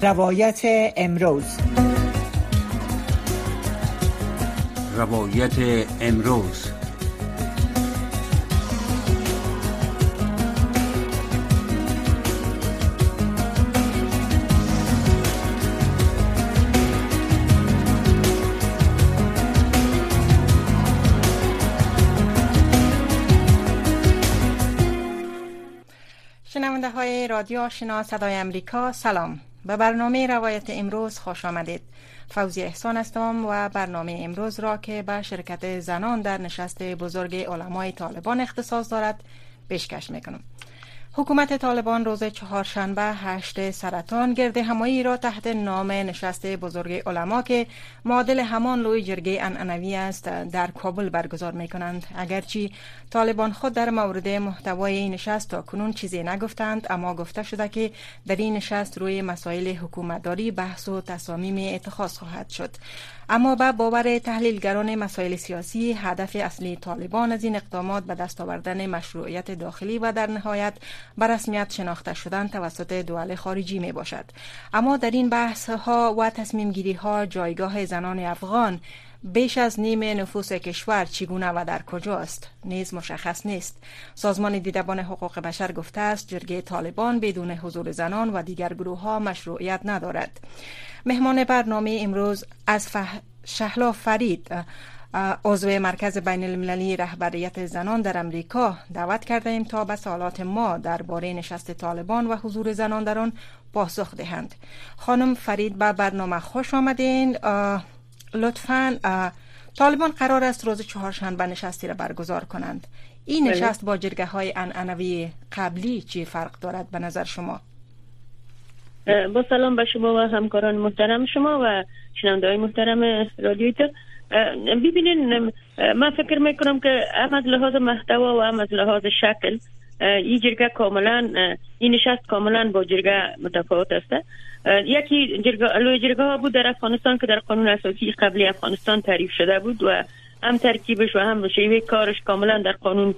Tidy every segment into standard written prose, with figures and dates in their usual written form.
روایت امروز. روایت امروز. شنونده های رادیو آشنا صدای امریکا، سلام. به برنامه روایت امروز خوش آمدید. فوزی احسان هستم و برنامه امروز را که به شرکت زنان در نشست بزرگ علمای طالبان اختصاص دارد پیشکش میکنم. حکومت طالبان روز چهارشنبه 8 سرطان گرد همایی را تحت نام نشست بزرگ علما که معادل همان لوی جرگه عنعنوی است در کابل برگزار می کنند. اگرچه طالبان خود در مورد محتوای این نشست تا کنون چیزی نگفتند، اما گفته شده که در این نشست روی مسائل حکومتداری بحث و تصامیم اتخاذ خواهد شد. اما به باور تحلیلگران مسائل سیاسی، هدف اصلی طالبان از این اقدامات به دست آوردن مشروعیت داخلی و در نهایت به رسمیت شناخته شدن توسط دول خارجی می باشد. اما در این بحث ها و تصمیم گیری ها جایگاه زنان افغان بیش از نیم نفوس کشور چگونه و در کجاست نیز مشخص نیست. سازمان دیدبان حقوق بشر گفته است جرگه طالبان بدون حضور زنان و دیگر گروه ها مشروعیت ندارد. مهمان برنامه امروز از شهلا فرید، عضو مرکز بین المللی رهبریت زنان در امریکا، دعوت کرده ایم تا به سوالات ما درباره نشست طالبان و حضور زنان در آن پاسخ دهند. خانم فرید به برنامه خوش آمدین. لطفاً طالبان قرار است روز چهارشنبه نشستی را برگزار کنند. این نشست با جرگه های عنعنوی قبلی چی فرق دارد به نظر شما؟ با سلام به شما و همکاران محترم شما و شنونده های محترم رادیویتر. ببینین، من فکر میکنم که هم از لحاظ محتوا و هم از لحاظ شکل این جرگه کاملا، این نشست کاملا با جرگه متفاوت است. یکی لوی جرگه ها بود در افغانستان که در قانون اساسی قبلی افغانستان تعریف شده بود و هم ترکیبش و هم شیوه کارش کاملا در قانون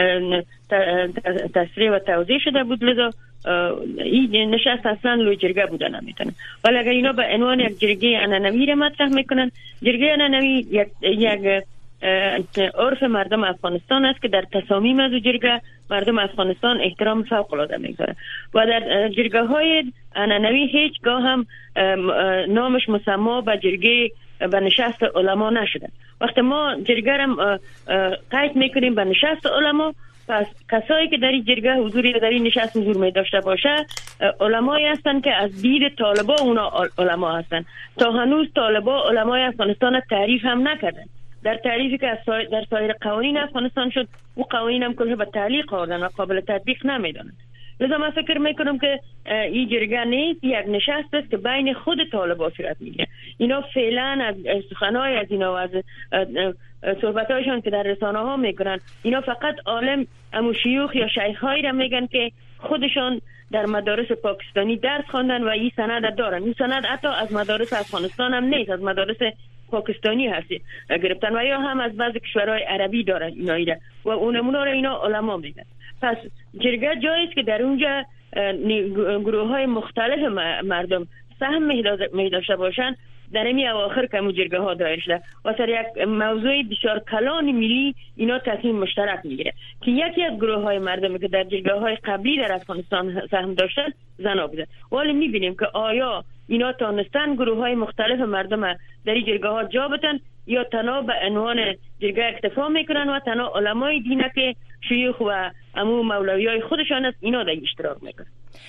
تصریح و توضیح شده بود. لذا این نشست اصلا لوی جرگه بوده نمیتونه. ولی اگر اینا به عنوان یک جرگه عنعنوی را مطرح میکنن، جرگه عنعنوی یک عرف مردم افغانستان است که در تصامیم از جرگه مردم افغانستان احترام فوق العاده میگذاره و در جرگه های عنعنوی هیچگاه هم نامش مسما به جرگه به نشست علما نشده. وقتی ما جرگه را قید میکنیم به نشست علما، پس کسایی که در این جرگه حضوری در این نشست حضور می داشته باشه علمایی هستند که از دید طالبا اونا علما هستند. تا هنوز طالبا علمای افغانستان تعریف هم نکردن. در تعریفی که در سایر قوانین افغانستان شد، او قوانین هم کلها به تعلیق آوردن و قابل تطبیق نمیدونن. لذا من فکر میکنم که این جرگه نیست، یک نشست است که بین خود طالبا صورت میگیره. اینا فعلا از سخنهای از اینا و از صحبتایشان که در رسانه ها میکنن، اینا فقط عالم امو شیوخ یا شیخ هایی را میگن که خودشان در مدارس پاکستانی درس خواندن و این سند دارن. این سند حتی از مدارس افغانستان هم نیست، از مدارس پاکستانی هستی گرفتن و یا هم از بعض کشورهای عربی دارن اینا و اونمونا را اینا علما میگن. پس جرگه جایی است که در اونجا گروه های مختلف مردم سهم می داشته باشن. در این اواخر که جرگه ها دایر شده و سر یک موضوع بسیار کلان ملی اینا تصمیم مشترک میگیره که یکی از گروه های مردمی که در جرگه های قبلی در افغانستان سهم داشتن زنا بودن. ولی میبینیم که آیا اینا تانستن گروه های مختلف مردم در این جرگه ها جا بتن یا تنها به عنوان جرگه اکتفا میکنن و تنها علمای دینه که شیوخ و امو مولوی های خودشان است اینا در اشتراک میکنن.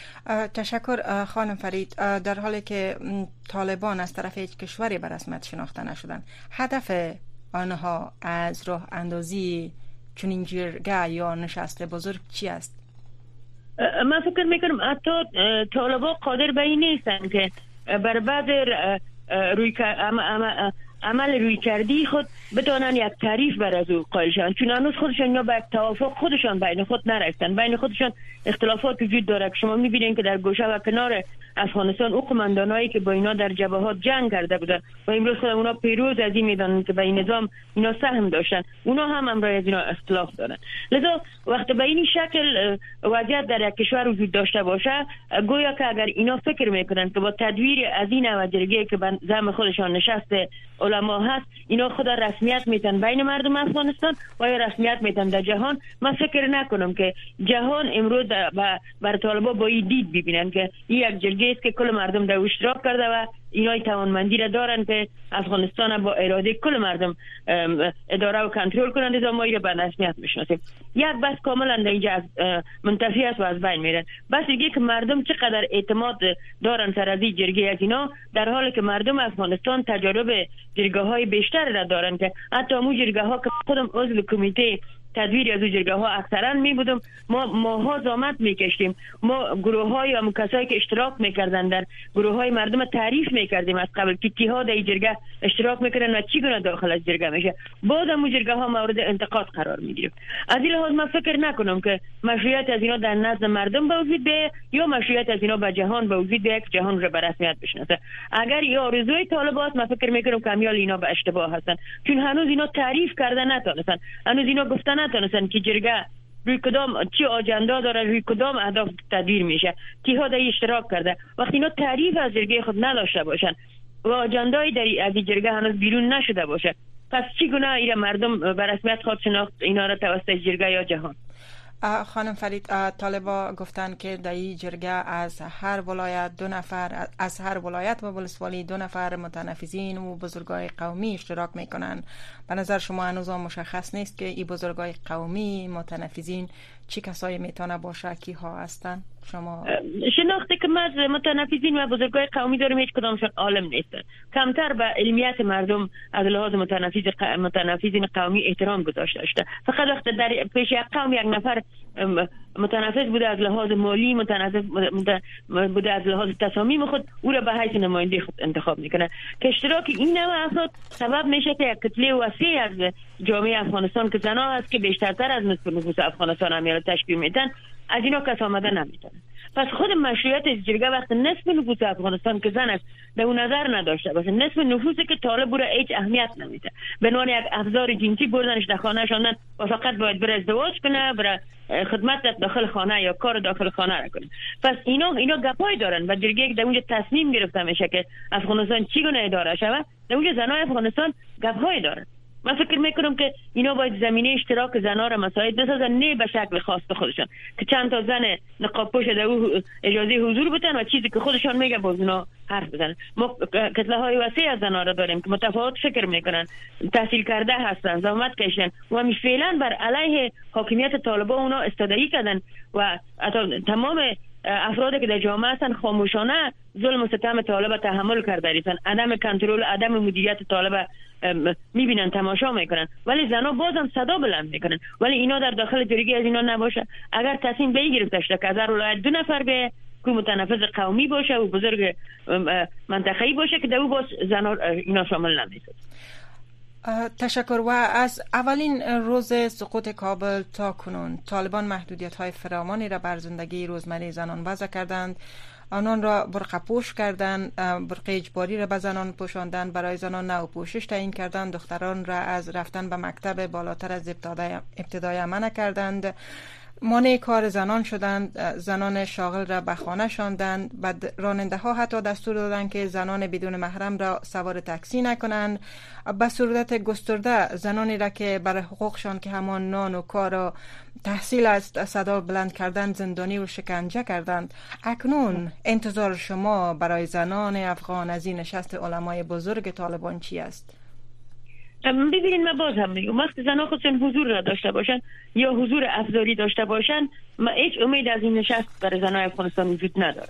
تشکر خانم فرید. در حالی که طالبان از طرف هیچ کشوری به رسمیت شناخته نشدن، هدف آنها از راه اندازی چنین جرگه یا نشست بزرگ چی است؟ من فکر میکنم حتی طالبان قادر به این نیستن که بر بعد روی عمل روی کردی خود بتونن یک تعریف بر از او قائل شوند، چون هنوز خودشان یا به یک توافق خودشان بین خود نرسیدن، بین خودشان اختلافات وجود داره که شما میبینید که در گوشه و کنار افغانستان او قماندانایی که با اینا در جبهات جنگ کرده بودن و امروز خود اونا پیروز از این میدانند که به این نظام اینا سهم داشتن، اونا هم امروز از اینا اختلاف دارن. لذا وقتی به این شکل وضعیت در یک کشور وجود داشته باشه، گویا که اگر اینا فکر میکنن که با تدویر از این و جرگه که به زعم خودشان نشست علما هست اینا خود رسمیت میتن بین مردم افغانستان و یا رسمیت میتن در جهان، من فکر نکنم که جهان امروز بر طالبا با این دید ببینن که این یک جرگه است که کل مردم در اشتراک کرده و اینا توانمندی را دارن که افغانستان با اراده کل مردم اداره و کنترل کنند. از ما را به رسمیت میشناسیم. یک بس کاملا در اینجا از منتفی است و از بین میرن. بس دیگه که مردم چقدر اعتماد دارن سر از این جرگه از اینا، در حالی که مردم افغانستان تجارب جرگه های بیشتر را دارن که حتی همون جرگه ها که خودم عضو کمیته تدویر از جرگه ها اکثرا می بودم، ماها زحمت میکشیم، ما گروه های هم کسایی که اشتراک میکردن در گروه های مردم تعریف میکردیم از قبل که کیها در جرگه اشتراک میکردن و چی گونه داخل از جرگه میشه، بعد هم جرگه ها مورد انتقاد قرار میگیریم. از این لحاظ من فکر نکنم که مشروعیت از اینا در نزد مردم به وجود بیاید یا مشروعیت از اینا به جهان به وجود بیاید که جهان رو به رسمیت بشناسه. اگر این آرزوی طالبات، من فکر میکنم کامیال اینا به اشتباه هستن، چون هنوز اینا تعریف کردن نتونستن، هنوز اینا گفتن نتونستن که جرگه روی کدام چی آجندا داره، روی کدام اهداف تدبیر میشه، کیها در اشتراک کرده. وقتی اینا تعریف از جرگه خود نداشته باشن و آجندای در از جرگه هنوز بیرون نشده باشه، پس چگونه اینا مردم به رسمیت خود شناخت اینا را توسط جرگه یا جهان؟ خانم فرید، طالبا گفتن که در این جرگه از هر ولایت 2 نفر، از هر ولایت و ولسوالی 2 نفر متنفذین و بزرگای قومی اشتراک میکنن. به نظر شما هنوز مشخص نیست که این بزرگای قومی متنفذین چی کسایی میتونه باشه، کی ها هستن؟ شما شناخته که ما متنفذین و بزرگای قومی داریم هیچ کدامشون عالم نیستن، کمتر به علمیت مردم از لحاظ متنفذین قومی احترام گذاشته شده. فقط وقت در پیش یک قوم یک نفر متنفذ بوده از لحاظ مالی، متنفذ بوده از لحاظ تصامیم خود، او را به حیث نماینده خود انتخاب میکنه که اشتراک این نوع افراد سبب میشه که یک کتله وسیع از جامعه افغانستان که زنا هست که بیشترتر از نصف نفوس افغانستان هم تشکیل میدن، از اینا کس آمده نمیتونه. پس خود مشروعیت جرگه وقت نصف نفوس افغانستان که زن است در اون نظر نداشته باشه، نصف نفوسی که طالب را هیچ اهمیت نمیده، به عنوان یک افزار جنسی بردنش در خانه شاندن و فقط باید بره ازدواج کنه، بره خدمت داخل خانه یا کار داخل خانه را کنه. پس اینا گپای دارن و جرگه که در اونجا تصمیم گرفته میشه که افغانستان چگونه اداره شود، در اونجا زنای افغانستان گپای دارن. من فکر میکنم که اینا باید زمینه اشتراک زنها را مساعد بسازن، نه به شکل خاص خودشان که چند تا زن نقاب پوش در او اجازه حضور بدن و چیزی که خودشان میگه باز اونا حرف بزنن. ما کتله های وسیع از زنها را داریم که متفاوت فکر میکنن، تحصیل کرده هستن، زحمت کشیدن و همیشه فعلا بر علیه حاکمیت طالبان اونا استادگی کردن و تمام افرادی که در جامعه هستن خاموشانه ظلم و ستم طالب تحمل کرده ایستن، عدم کنترل، عدم مدیریت طالب میبینن، تماشا میکنن، ولی زنا بازم صدا بلند میکنن. ولی اینا در داخل جرگه از اینا نباشه. اگر تصمیم به این گرفته شده که از هر ولایت 2 نفر به که متنفذ قومی باشه و بزرگ منطقه‌ای باشه که در او باز زنا اینا شامل نمیشه. تشکر. و از اولین روز سقوط کابل تا کنون طالبان محدودیت‌های فراوانی را بر زندگی روزمره زنان وضع کردند. آنان را برقع پوش کردند، برقع اجباری را به زنان پوشاندند، برای زنان نو پوشش تعیین کردند، دختران را از رفتن به مکتب بالاتر از ابتدایی منع کردند، مانع کار زنان شدند، زنان شاغل را به خانه شاندند، بعد راننده ها حتی دستور دادند که زنان بدون محرم را سوار تاکسی نکنند. به صورت گسترده زنانی را که برای حقوقشان که همان نان و کار و تحصیل است صدا بلند کردند زندانی و شکنجه کردند. اکنون انتظار شما برای زنان افغان از این نشست علمای بزرگ طالبان چی است؟ ببینید، من باز هم میگم وقتی زنها خودشون حضور را داشته باشن یا حضور افزاری داشته باشن، ما هیچ امید از این نشست برای زنهای افغانستان وجود نداره.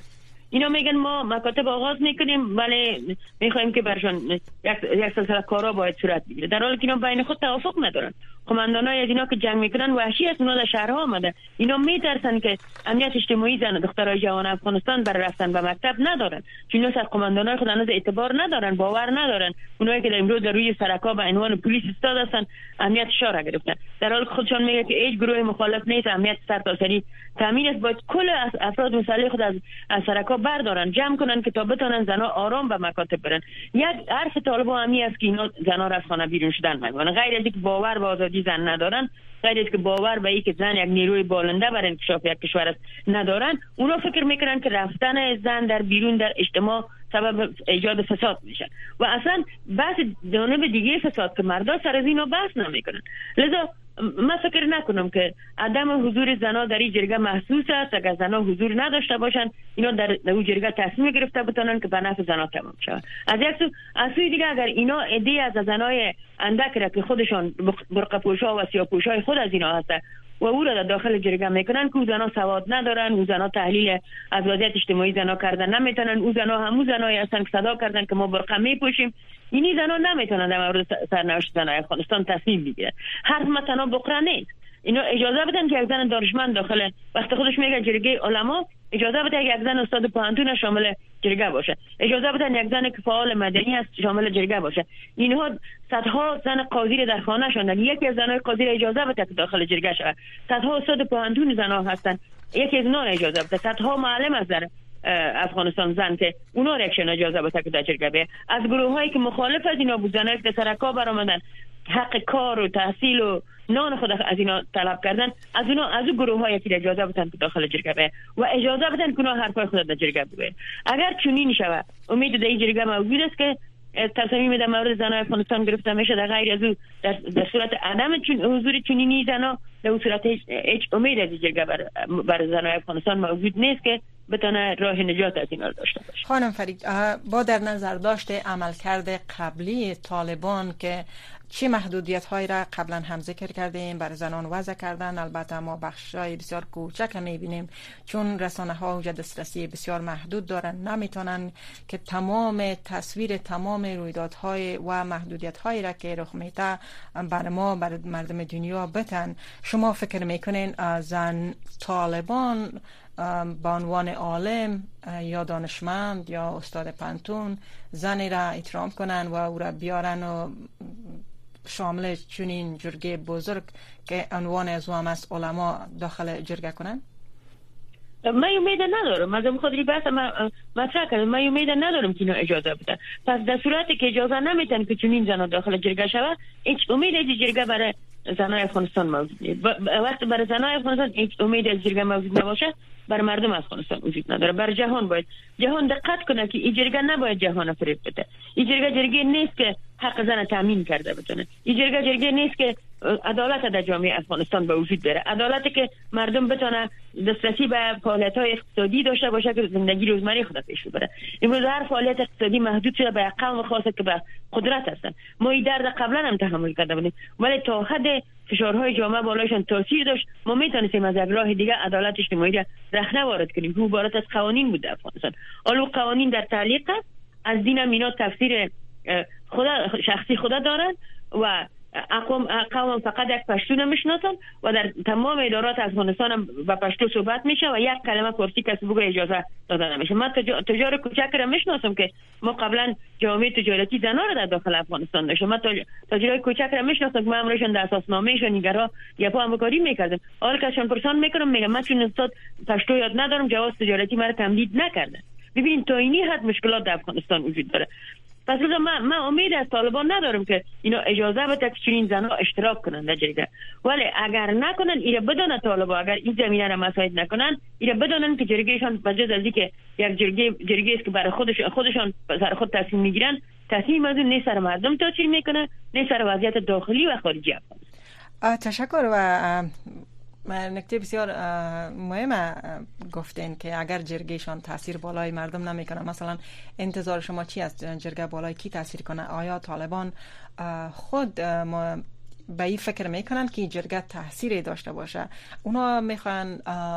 اینا میگن ما مکاتب آغاز میکنیم ولی میخوایم که برشان یک سلسله کارا باید صورت بگیره، در حالی که اینا بین خود توافق ندارن. قماندانای از اینا که جنگ میکنن وحشی است، اونا در شهرها آمده. اینا میترسن که امنیت اجتماعی زن دخترای جوان افغانستان برای رفتن به مکتب ندارن، چون اینا از قماندانای خود هنوز اعتبار ندارن، باور ندارن. اونایی که امروز در روی سرکا به عنوان پلیس ایستاد هستن امنیت شهر گرفتن، در حالی که خودشان میگه که هیچ گروه مخالف نیست، امنیت سرتاسری تامین است. باید کل افراد مسئله خود از سرکا بردارن، جمع کنن که تا بتونن زنا آرام به مکاتب برن. یک حرف طالبان همی است که اینا زنا را از خانه بیرون شدن میگن، غیر از اینکه باور به آزادی زن ندارن، غیر از که باور به اینکه زن یک نیروی بالنده برای انکشاف یک کشور است ندارن. اونا فکر میکنن که رفتن زن در بیرون در اجتماع سبب ایجاد فساد میشه و اصلا بحث جانب دیگه فساد که مردا سر از اینو بحث نمیکنن. لذا من فکر نکنم که عدم حضور زنا در این جرگه محسوس است. اگر زنا حضور نداشته باشن اینا در اون جرگه تصمیم گرفته بتونن که به نفع زنا تمام شود. از یک سو از سوی دیگه اگر اینا ایده از زنای اندک را که خودشان برقه پوشا و سیاه پوشای خود از اینا هسته و او را در داخل جرگه میکنن که او زنا سواد ندارن، او زنا تحلیل از وضعیت اجتماعی زنا کردن نمیتونن، او زنا همون زنایی هستن که صدا کردن که ما برقه میپوشیم. اینی زنا نمیتونن در مورد سرنوشت زنای افغانستان تصمیم بگیرن. حرف مثلا بقره نیست. اینا اجازه بدن که یک زن دانشمند داخل وقت خودش میگه جرگه علما، اجازه بدن یک زن استاد پوهنتون شامل جرگه باشه، اجازه بدن یک زن که فعال مدنی است شامل جرگه باشه. اینها صدها زن قاضی در خانه شوندن، یکی از زنای قاضی اجازه بده که داخل جرگه شه. صدها استاد پوهنتون زنا هستن، یکی از اونها اجازه بده. صدها معلم از در افغانستان زن که اونا رکشن اجازه بده که در جرگه بیه. از گروه هایی که مخالف از اینا بودن که سرکا برآمدن حق کار و تحصیل و نان خود از اینا طلب کردن، از اون گروه هایی که اجازه بدن که داخل جرگه بیه و اجازه بدن که اونا حرفای خود در جرگه بگوین. اگر چنین شود امید در این جرگه موجود است که تصمیم در مورد زنای افغانستان گرفته میشه. در غیر از او در صورت عدم حضور چنینی زنا در صورت هیچ امید از جرگه بر زنای افغانستان موجود نیست که بتونه راه نجات از اینا داشته باشه. خانم فرید، با در نظر داشته عملکرد قبلی طالبان که چه محدودیت هایی را قبلا هم ذکر کردیم برای زنان وضع کردن، البته ما بخشای بسیار کوچک میبینیم چون رسانه ها اونجا دسترسی بسیار محدود دارن، نمیتونن که تمام تصویر تمام رویدادهای و محدودیت هایی را که رخ میده برای ما برای مردم دنیا بتن. شما فکر میکنین زن طالبان به عنوان عالم یا دانشمند یا استاد پانتون زنی را احترام کنن و او را بیارن و شامل چنین جرگه بزرگ که عنوان از هم از علما داخل جرگه کنن؟ من امید ندارم. از خودی بحث مطرح کردم. من امید ندارم که اینو اجازه بدن. پس در صورتی که اجازه نمیدن که چنین زنا داخل جرگه شود، هیچ امید از جرگه برای زنای افغانستان موجود نیست. وقتی برای زنای افغانستان هیچ امید از جرگه موجود نباشه، برای مردم افغانستان وجود نداره. برای جهان باید جهان دقت کنه که این جرگه نباید جهان فریب بده. این جرگه نیست که حق زن تامین کرده بتونه. این جرگه نیست که عدالت در جامعه افغانستان به وجود بیاره. عدالتی که مردم بتونه دسترسی به فعالیت‌های اقتصادی داشته باشه که زندگی روزمره خود پیش ببره. امروز هر فعالیت اقتصادی محدود شده به قوم خاصه که به قدرت هستن. ما این درد قبلا هم تحمل کرده بودیم ولی تا حد فشارهای جامعه بالایشان تاثیر داشت. ما میتونستیم از یک راه دیگه عدالت اجتماعی را رخنه وارد کنیم که عبارت از قوانین بود در افغانستان. حالا قوانین در تعلیق است، از دین هم اینا تفسیر شخصی خدا دارن و قوم فقط یک پشتو نمیشناسن و در تمام ادارات افغانستان هم به پشتو صحبت میشه و یک کلمه فارسی کسی بگه اجازه داده نمیشه. من تجار کوچک را میشناسم که ما قبلا جامعه تجارتی زنا را در داخل افغانستان داشتیم. من تاجرای کوچک را میشناسم که ما امروزشون در اساسنامهشون نگرا یا پا همکاری میکردیم. حالا کاشون پرسان میکنم میگم من چون استاد پشتو یاد ندارم جواز تجارتی مرا تمدید نکردن. ببینید تا اینی حد مشکلات در افغانستان وجود داره. پس من امید از طالبان ندارم که اینا اجازه بده که چنین زنها اشتراک کنن در جرگه. ولی اگر نکنن ایره بدون طالبان، اگر این زمینه را مساعد نکنن، ایره بدونن که جرگهشان بجز از اینکه یک جرگه است که برای خودشان سر خود تصمیم میگیرن، تصمیم از اون نه سر مردم تاثیر میکنه نه سر وضعیت داخلی و خارجی افغانستان. تشکر. و نکته بسیار مهمه گفتین که اگر جرگهشان تاثیر بالای مردم نمیکنه، مثلا انتظار شما چی است جرگه بالای کی تاثیر کنه؟ آیا طالبان خود به این فکر میکنن که جرگه تاثیری داشته باشه. اونا میخوان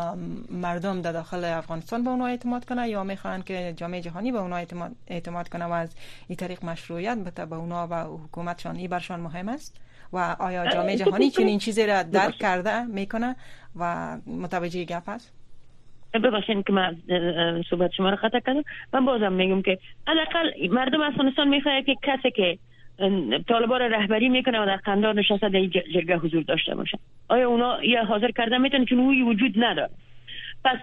مردم در داخل افغانستان به اونا اعتماد کنه یا میخوان که جامعه جهانی به اونا اعتماد کنه و از این طریق مشروعیت بده به اونا و حکومتشان؟ این برشان مهم است و آیا جامعه جهانی چنین چیزی را درک کرده میکنه و متوجه گپ است؟ ببخشید که من صحبت شما را قطع کردم. من بازم میگم که حداقل مردم افغانستان میخواد که کسی که طالبان را رهبری میکنه و در قندار نشسته در جرگه حضور داشته باشه. آیا اونا یا حاضر کردن میتونن؟ چون اوی وجود نداره. پس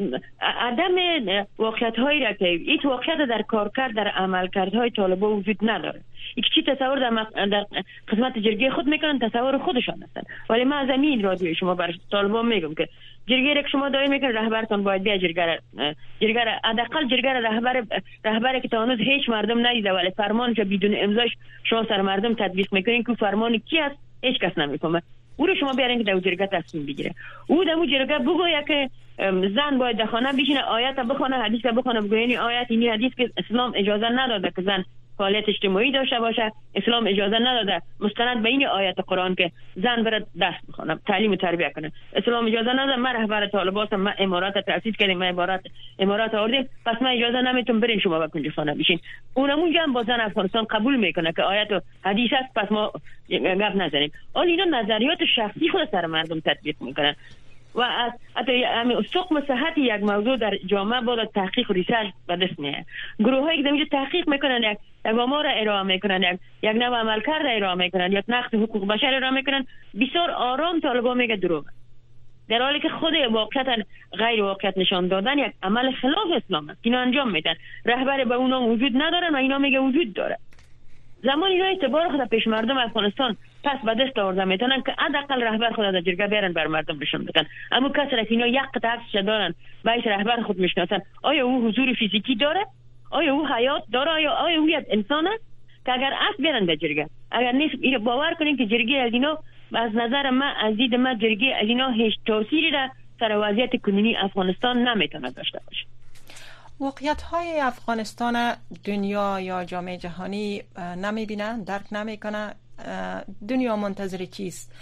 عدم واقعیت هایی را که این واقعیت در کارکرد در عملکردهای طالبان وجود نداره. یک چی تصور در قسمت جرگه خود میکنن، تصور خودشان هستن. ولی من از این رادیو شما بر طالبان میگم که جرگه را که شما دایر میکنن رهبرتون باید بیا جرگه را حداقل جرگه را رهبر که تا هنوز هیچ مردم ندیده ولی فرمانش بدون امضاش شما سر مردم تطبیق میکنین که فرمان کی است هیچ کس نمیفهمه. او رو شما بیارین که در جرگه تصمیم بگیره. او در جرگه بگوید که زن باید در خانه بشینه، آیت بخونه، حدیث بخونه. بگوین آیت اینی حدیث که اسلام اجازه نداده که زن فعالیت اجتماعی داشته باشه، اسلام اجازه نداده مستند به این آیت قرآن که زن بره دست بخونه، تعلیم و تربیت کنه. اسلام اجازه نداده. من رهبر طالبان، من امارات تأسیس کردیم، من امارات آوردیم، پس من اجازه نمیتونم برین شما به کنج خانه بشین. اونمونجا هم با زن افغانستان قبول میکنه که آیت و حدیث است، پس ما گپ نزنیم. اون اینا نظریات شخصی خود سر مردم تطبیق میکنن و از حتی سقم صحت یک موضوع در جامعه باید تحقیق و ریسرچ به دست میاد. گروه هایی که در تحقیق میکنن، یک آمار ارائه میکنن، یک نوع عملکرد ارائه میکنن، یک نقد حقوق بشر ارائه میکنن، بسیار آرام طالبان میگه دروغ، در حالی که خود واقعیت غیر واقعیت نشان دادن یک عمل خلاف اسلام است. اینا انجام میدن. رهبر به اونا وجود ندارن و اینا میگه وجود داره. زمان اینا اعتبار خود پیش مردم افغانستان پس به دست آورده میتونن که حداقل رهبر خود در جرگه بیارن بر مردم نشون بدن. اما کسی را که اینا یک قطعه عکسش دارن باعث رهبر خود میشناسن، آیا او حضور فیزیکی داره؟ آیا او حیات داره؟ آیا او یک انسان است؟ که اگر است بیارن در جرگه. اگر نیست اینو باور کنین که جرگه از اینا، از نظر من، از دید من، جرگه از اینا هیچ تأثیری را سر وضعیت کنونی افغانستان نمیتونه داشته باشه. واقعیت های افغانستان دنیا یا جامعه جهانی نمیبینن، درک نمیکنه. دنیا منتظر چیست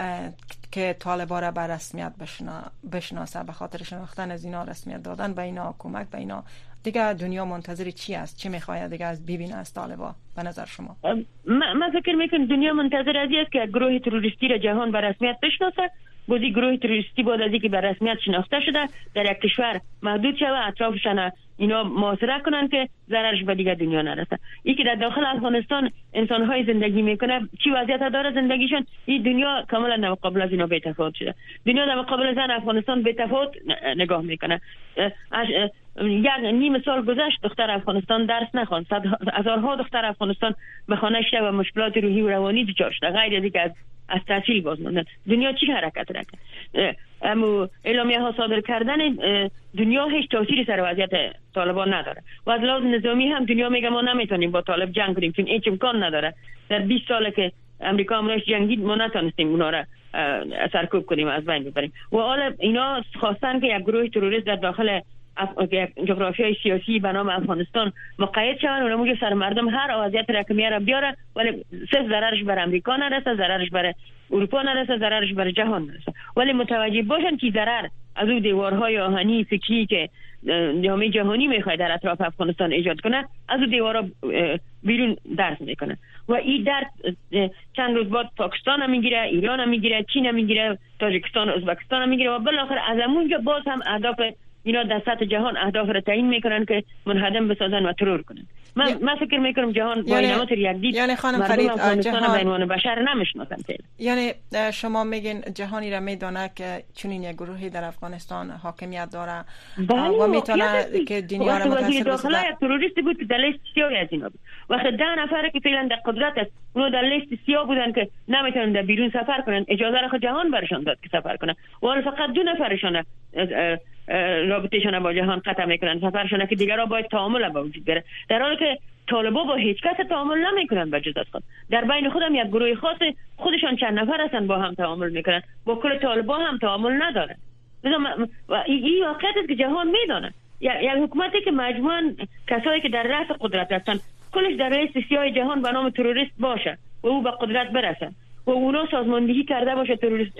که طالبان را به رسمیت بشناسه؟ به خاطر شناختن از اینا، رسمیت دادن به اینا، کمک به اینا. دیگه دنیا منتظر چی است؟ چی میخواد دیگه از ببینه از طالبان به نظر شما؟ من فکر میکنم دنیا منتظر از است که گروه تروریستی را جهان به رسمیت بشناسه. بودی گروه تروریستی بود از اینکه به رسمیت شناخته شده در یک کشور محدود شده، اطرافشان اینا محاصره کنن که ضررش به دیگه دنیا نرسه. این که در داخل افغانستان انسان‌های زندگی میکنه، چی وضعیت داره زندگیشون؟ این دنیا کاملا در مقابل از اینا بی‌تفاوت شده. دنیا در مقابل زن افغانستان بی‌تفاوت نگاه میکنه. یک نیم سال گذشت دختر افغانستان درس نخواند، هزارها دختر افغانستان به خانه شده و مشکلات روحی و روانی دچار شده، غیر از اینکه از تحصیل باز ماندن. دنیا چی حرکت کرد؟ اما اعلامیه ها صادر کردن دنیا هیچ تأثیری سر وضعیت طالبان نداره و از لحاظ نظامی هم دنیا میگه ما نمیتونیم با طالب جنگ کنیم چون هیچ امکان نداره. در 20 ساله که امریکا امروز جنگید ما نتونستیم اونا را سرکوب کنیم، از بین ببریم. و حالا اینا خواستن که یک گروه تروریست در داخل جغرافیای سیاسی به نام افغانستان مقید شوند، اونم که سر مردم هر وضعیت رقمیه را بیاره، ولی صرف ضررش بر امریکا نرسه، ضررش بر اروپا نرسه، ضررش بر جهان نرسه. ولی متوجه باشن که ضرر از اون دیوارهای آهنی فکری که جامعه جهانی میخواد در اطراف افغانستان ایجاد کنه، از اون دیوارها بیرون درس میکنه و این درس چند روز بعد پاکستان هم میگیره، ایران هم میگیره، چین هم میگیره، تاجیکستان و ازبکستان هم میگیره و بالاخره از اونجا باز هم اهداف اینا در سطح جهان اهداف را تعیین میکنن که منهدم بسازن و ترور کنن. من فکر میکنم جهان با این نمط یک دید یعنی خانم فرید جهان به عنوان بشر نمیشناسن. یعنی شما میگین جهانی را میدونه که چنین یک گروهی در افغانستان حاکمیت داره و میتونه که دنیا را متاثر داخل یک تروریست بود که در لیست سیاه از اینا بود. وقتی 10 نفر که فعلا در قدرت است اونها در لیست سیاه بودن که نمیتونن در بیرون سفر کنن، اجازه را جهان برشان داد که سفر کنن و فقط 2 نفرشون رابطهشون با جهان قطع میکنن، سفرشون که دیگرها باید تعامل با وجود بیاره، در حالی که طالبان با هیچ کس تعامل نمیکنن به جز از خود. در بین خودم یک گروه خاص خودشون چند نفر هستن با هم تعامل میکنن، با کل طالبان هم تعامل ندارن. این واقعیت است که جهان میدونه. یک حکومتی که مجموعاً کسایی که در رأس قدرت هستن کلش در لیست سیاه جهان به نام تروریست باشه و او به قدرت برسه و اونا سازماندهی کرده باشه تروریست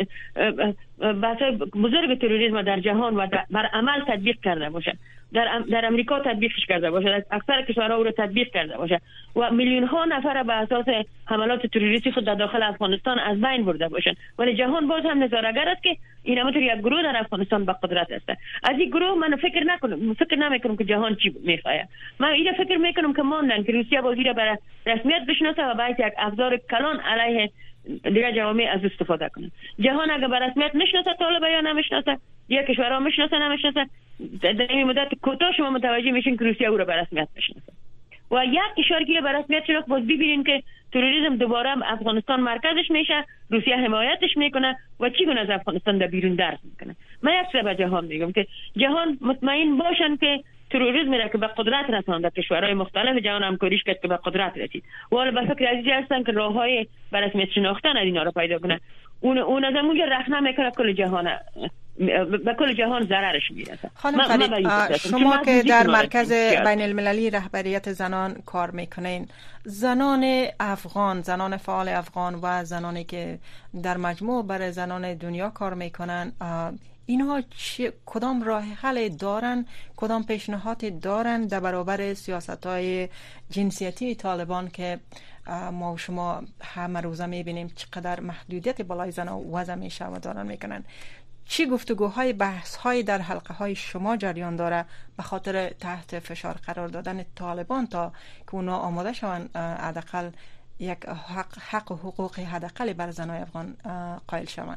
بحث بزرگ تروریسم در جهان و بر عمل تطبیق کرده باشه، در امریکا تطبیقش کرده باشه، در اکثر کشورها او را تطبیق کرده باشه و میلیون ها نفر به اساس حملات تروریستی خود در داخل افغانستان از بین برده باشن، ولی جهان باز هم نظاره‌گر است که این همونطور یک گروه در افغانستان به قدرت است. از این گروه من فکر نمیکنم که جهان چی میخواد. من اینو فکر میکنم که ماندن که روسیه بازی را برای رسمیت بشناسه و باید یک ابزار کلان علیه دیگر جوامع از استفاده کنه. جهان اگر به رسمیت نشناسه طالب یا نمیشناسه، یا کشورها نمیشناسه، در این مدت کوتاه شما متوجه میشین که روسیه او را به رسمیت نشناسه و یک کشور که به رسمیت شناخت باز ببینین که تروریسم دوباره افغانستان مرکزش میشه، روسیه حمایتش میکنه و چگونه از افغانستان در بیرون درس میکنه. من یک سر به جهان میگم که جهان مطمئن باشن که تروریسم را که به قدرت رساند در کشورهای مختلف جهان همکاریش کرد که به قدرت رسید و حالا به فکر عزیزی هستن که راههای به رسمیت شناختن از اینا را پیدا کنه. اون از اونجا رخنه میکنه کل جهان به کل جهان ضررش میرسه. خانم فرید، شما که در مرکز بین المللی رهبریت زنان کار میکنین، زنان افغان، زنان فعال افغان و زنانی که در مجموع برای زنان دنیا کار میکنن، اینها کدام راه حل دارن، کدام پیشنهادی دارن در برابر سیاست‌های جنسیتی طالبان که ما و شما همه روزه میبینیم چقدر محدودیت بالای زنان وضع میشه و دارن میکنن؟ چی گفتگوهای بحث‌های در حلقه‌های شما جریان داره به خاطر تحت فشار قرار دادن طالبان تا که اونا آماده شوند حداقل یک حق و حقوق حداقل بر زنای افغان قائل شوند؟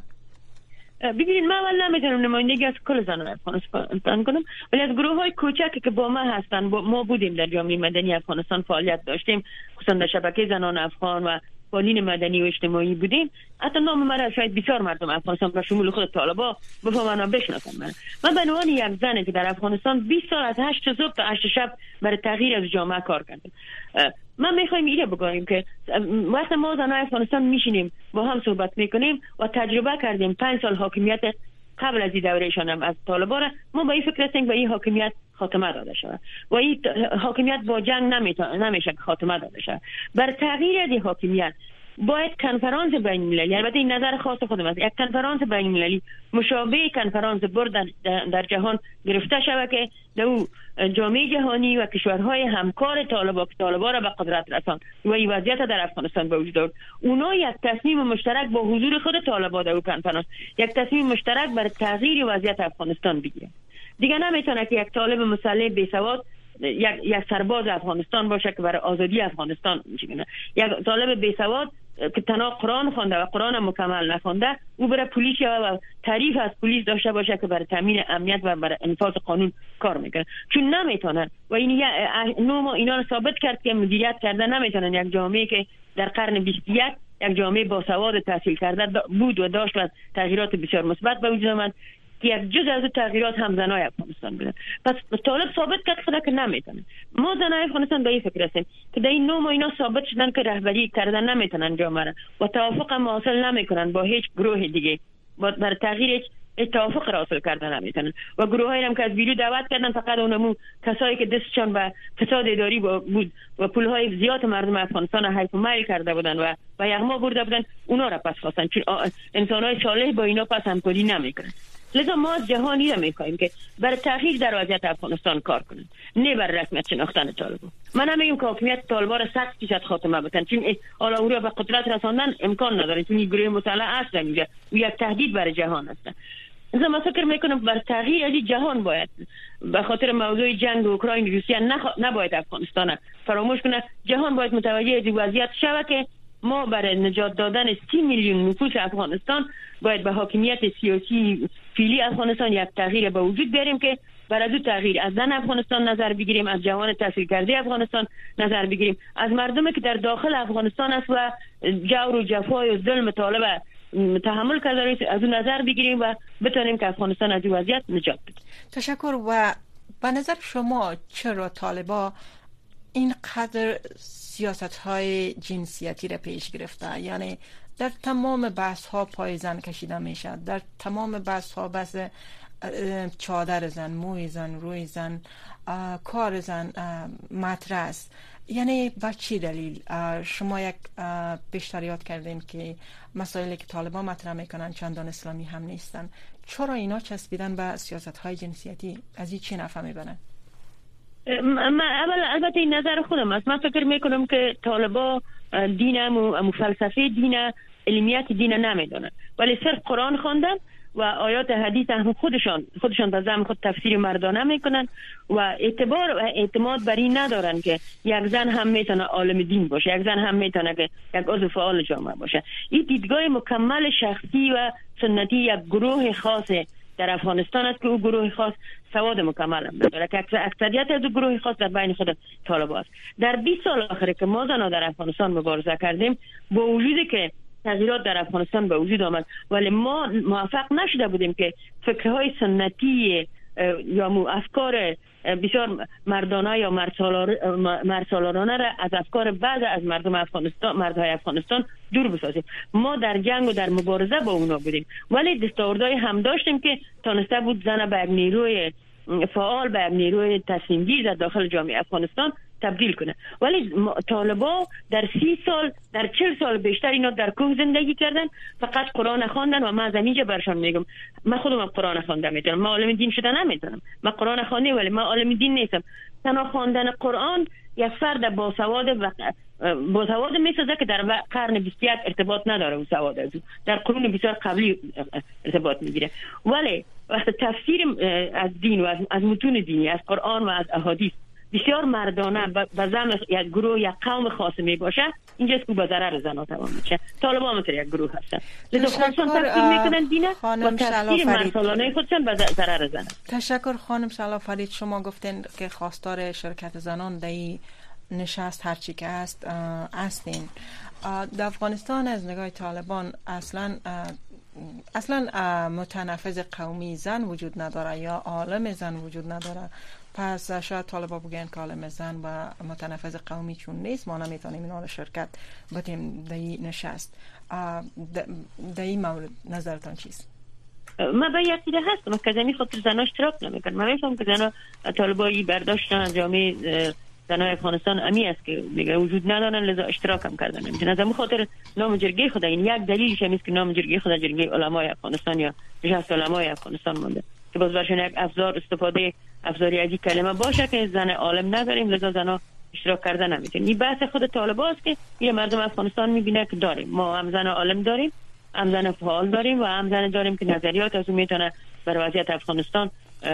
ببینید، من اول نمیتونم نمایندگی از کل زنان افغانستان کنم، ولی از گروه های کوچکی که با ما هستن، ما بودیم در جامعه مدنی افغانستان فعالیت داشتیم، خصوصا در شبکه زنان افغان و فعالین مدنی و اجتماعی بودیم. حتی نام من شاید بسیار مردم افغانستان به شمول خود طالبا بفهمن و بشناسن. من به عنوان یک زنی که در افغانستان 20 سال از 8 صبح تا 8 شب برای تغییر از جامعه کار کردم، من میخوایم اینو بگویم که وقتی ما زنان افغانستان میشینیم با هم صحبت میکنیم و تجربه کردیم 5 سال حاکمیت قبل از این دورهشان هم از طالبان، ما با این فکر هستیم به این حاکمیت خاتمه داده شود و این حاکمیت با جنگ نمیشه خاتمه داده شود. بر تغییر این حاکمیت باید کنفرانس بین المللی، البته این نظر خاص خودم است، یک کنفرانس بین المللی مشابه کنفرانس برد در جهان گرفته شود که در جامعه جهانی و کشورهای همکار طالبان را به قدرت رساند و این وضعیت در افغانستان به وجود آورد. اونا یک تصمیم مشترک با حضور خود طالبان در کنفرانس، یک تصمیم مشترک برای تغییر وضعیت افغانستان بگیرند. دیگه نمیتونه که یک طالب مسلح بیسواد یک سرباز افغانستان باشه که برای آزادی افغانستان میشه، یک طالب بیسواد که تنها قرآن خوانده و قرآن مکمل نخوانده او برای پلیس و تعریف از پلیس داشته باشه که برای تامین امنیت و برای انفاذ قانون کار میکنه، چون نمیتونن و این اینا رو ثابت کرد که مدیریت کرده نمیتونن. یک جامعه که در قرن 21 یک جامعه با سواد تحصیل کرده بود و داشت و تغییرات بسیار مثبت به وجود آمد، یک جز از تغییرات هم زنای افغانستان بودن. پس طالب ثابت کرد خدا که نمیتونه. ما زنای افغانستان به این فکر هستیم که در این 9 ماه اینا ثابت شدن که رهبری کردن نمیتونن جامعه را و توافق هم حاصل نمیکنن با هیچ گروه دیگه، بر تغییر هیچ توافق را حاصل کردن نمیتونن و گروهایی هم که از بیرون دعوت کردن فقط اونمو کسایی که دستشان به فساد اداری بود و پولهای زیاد مردم افغانستان حیف و میل کرده بودن و یغما برده بودن، اونا را پس خواستن، چون انسانای صالح با اینا پس همکاری نمیکنن. لذا ما از جهانی را میخواهیم که برای تغییر در وضعیت افغانستان کار کنند، نه برای رسمیت شناختن طالبان. من نمیگم که حاکمیت طالبان را 100% خاتمه بدن، چون حالا او را به قدرت رساندن امکان نداره، چون این گروه مسلح است اینجا و یک تهدید برای جهان است. لذا من فکر میکنم برای تغییر از جهان باید به خاطر موضوع جنگ اوکراین روسیه نباید افغانستان فراموش کنه. جهان باید متوجه این وضعیت شود که ما برای نجات دادن 30 میلیون نفوس افغانستان باید به حاکمیت سیاسی فعلی افغانستان یک تغییر به وجود بیاریم که برای دو تغییر از زن افغانستان نظر بگیریم، از جوان تحصیل کرده افغانستان نظر بگیریم، از مردمی که در داخل افغانستان است و جور و جفای و ظلم طالب تحمل کرده از اون نظر بگیریم و بتونیم که افغانستان از این وضعیت نجات بده. تشکر. و به نظر شما چرا طالبا اینقدر سیاست‌های جنسیتی را پیش گرفته؟ یعنی در تمام بحث‌ها پای زن کشیده میشه، در تمام بحث‌ها بحث چادر زن، موی زن، روی زن، کار زن مطرح است. یعنی با چی دلیل شما یک بیشتر یاد کردین که مسائلی که طالبان مطرح میکنن چندان اسلامی هم نیستن؟ چرا اینا چسبیدن به سیاست های جنسیتی؟ از این چی نفع میبرن؟ البته این نظر خودم است. من فکر میکنم که طالبا دین و فلسفه دین، علمیت دین نمیدونن، ولی صرف قرآن خواندن و آیات حدیث هم خودشان به زعم خود تفسیر مردانه میکنن و اعتبار و اعتماد بر این ندارن که یک زن هم میتونه عالم دین باشه، یک زن هم میتونه که یک عضو فعال جامعه باشه. این دیدگاه مکمل شخصی و سنتی یک گروه خاص در افغانستان است که او گروه خاص سواد مکمل هم داره که اکثریت از گروه خاص در بین خود طالبان است. در 20 سال آخر که ما زنها در افغانستان مبارزه کردیم، با وجودی که تغییرات در افغانستان به وجود آمد، ولی ما موفق نشده بودیم که فکرهای سنتی یا افکار بسیار مردانه یا مرسالارانه را از افکار بعض از مردهای افغانستان دور بسازیم. ما در جنگ و در مبارزه با اونا بودیم، ولی دستاوردهای هم داشتیم که تانسته بود زن به یک نیروی فعال، به یک نیروی تصمیم‌گیر در داخل جامعه افغانستان تبدیل کنه. ولی طالبا در 30 سال، در 40 سال بیشتر اینا در کوه زندگی کردن، فقط قرآن خواندن و من از اینجا برشان میگم من خودم قرآن خوانده میتونم، من عالم دین شده نمیتونم. من قرآن خوانده ولی من عالم دین نیستم. تنها خواندن قرآن یک فرد با سواد میسازه که در قرن 21 ارتباط نداره و سواد از در قرون بسیار قبلی ارتباط میگیره. ولی وقت تفسیر از دین و از متون دینی، از قرآن و از احادیث بسیار مردانه به زعم یک گروه، یک قوم خاص می باشه، اینجاست که به ضرر زنها تمام میشه. طالبان مثل یک گروه هستن، لذا خودشان تفسیر میکنن دینه و تفسیر مرسالانه خودشان به ضرر زنه. تشکر خانم شلا فرید. شما گفتین که خواستار شرکت زنان در این نشست هرچی که هستین. در افغانستان از نگاه طالبان اصلا متنفذ قومی زن وجود نداره یا عالم زن وجود نداره. پس شاید طالبا بگن که عالم زن و متنفذ قومی چون نیست، ما نمیتونیم اینا رو شرکت بدیم در این نشست. در این مورد نظرتان چیست؟ من به یقیده هستم که زمین خاطر زنها اشتراک نمیکنن. من میفهم که زنها طالبایی برداشتن از جامعه زنهای افغانستان امی است که دیگه وجود ندارن، لذا اشتراک هم کردن نمیتونن. از همون خاطر نام جرگه خود، این یک دلیلش هم است که نام جرگه خود جرگه علمای افغانستان یا نشست علمای افغانستان مونده که باز برشون یک افزاری از این کلمه باشه که زن عالم نداریم، لذا زنها اشتراک کردن نمیتونن. این بحث خود طالبان است که یه مردم افغانستان میبینه که داریم، ما هم زن عالم داریم، هم زن فعال داریم و هم زن داریم که نظریات از اون میتونه بر وضعیت افغانستان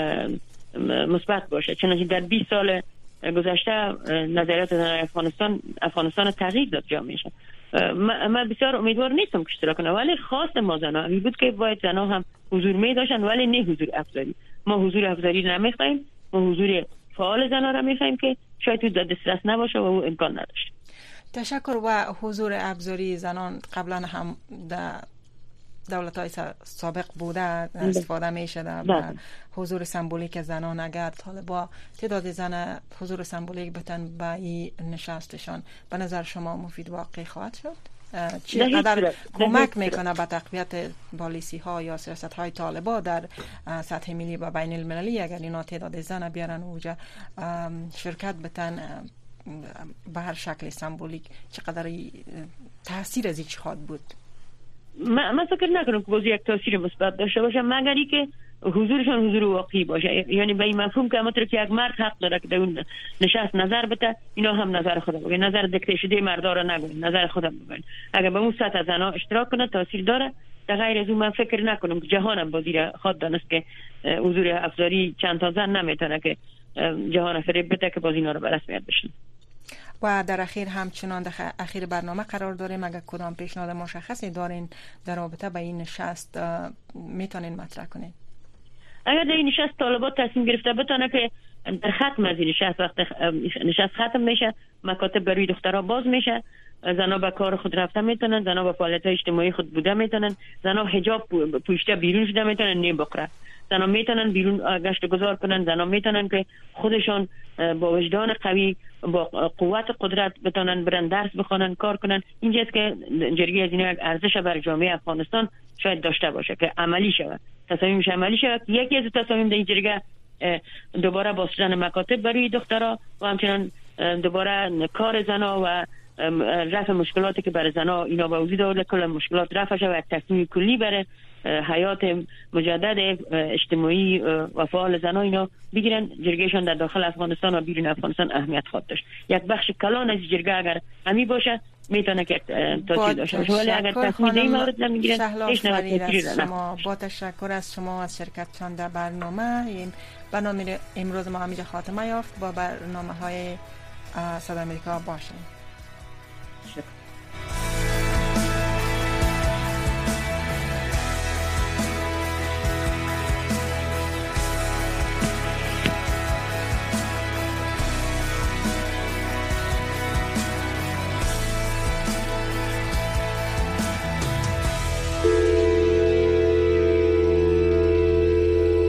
مثبت باشه. چنانچه در 20 سال گذشته نظریات زن افغانستان تغییر داد جامعهش. من بسیار امیدوار نیستم که اشتراک کنه، ولی خواست ما زنها این بود که باید زنها هم حضور می داشتن، ولی نه حضور افزاری. ما حضور افزاری نمیخوایم، ما حضور فعال زنها را میخوایم که شاید تو دسترس نباشه و او امکان نداشت. تشکر. و حضور افزاری زنان قبلا هم در دولت‌های سابق بوده، استفاده میشه در حضور سمبولیک زنان. اگر طالبا تعداد زن حضور سمبولیک بتن به این نشستشان، به نظر شما مفید واقع خواهد شد؟ چقدر کمک میکنه به تقویت پالیسی ها یا سیاست های طالبا در سطح ملی و بین المللی اگر اینا تعداد زن بیارن اوجا شرکت بتن به هر شکل سمبولیک؟ چقدر تاثیر از این خواهد بود؟ من فکر نکنم که یک تاثیر مثبت داشته باشه مگر اینکه حضورشان حضور واقعی باشه. یعنی به این مفهوم که همونطور که یک مرد حق داره که در اون نشست نظر بده، اینا هم نظر خودم بگن، نظر دکته شده مردا رو نگن، نظر خودم بگن. اگر به اون سطح زنها اشتراک کنه تاثیر داره. در غیر از اون من فکر نکنم که جهانم با زیر خود دانست که حضور افزاری چند تا زن نمیتونه که جهان فریب بده که باز اینا رو به رسمیت بشن. و در اخیر همچنان در اخیر برنامه قرار داریم، اگر کدام پیشنهاد مشخصی دارین در رابطه با این نشست میتونین مطرح کنین؟ اگر در این نشست طالبات تصمیم گرفته بتونه که در ختم از این نشست، وقت نشست ختم میشه، مکاتب برای دخترها باز میشه، زنها به کار خود رفته میتونن، زنها به فعالیت اجتماعی خود بوده میتونن، زنها حجاب پوشیده بیرون شده میتونن، نه بقره. زنها میتونن بیرون گشت گذار کنن، زنها میتونن که خودشان با وجدان قوی، با قوت قدرت بتونن برن درس بخونن، کار کنن. اینجاست که جرگه از این یک ارزش برای جامعه افغانستان شاید داشته باشه که عملی شود، تصمیمش عملی شود. یکی از تصامیم در جرگه دوباره بازداشتن مکاتب برای دخترها و همچنان دوباره کار زنا و رفع مشکلاتی که برای زنا اینا به وجود آورده، کل مشکلات رفع شود. یک تصمیم کلی برای حیات مجدد اجتماعی و فعال زنا اینا بگیرن. جرگهشان در داخل افغانستان و بیرون افغانستان اهمیت خواهد داشت. یک بخش کلان از جرگه اگر همی باشه میتونه که تاثیر داشته باشه، ولی اگر تصمیم این مورد نمیگیرن هیچ نوع تاثیری شما. با تشکر از شما از شرکتتان در برنامه. این برنامه امروز ما همینجا خاتمه یافت. با برنامه‌های صدای آمریکا باشید.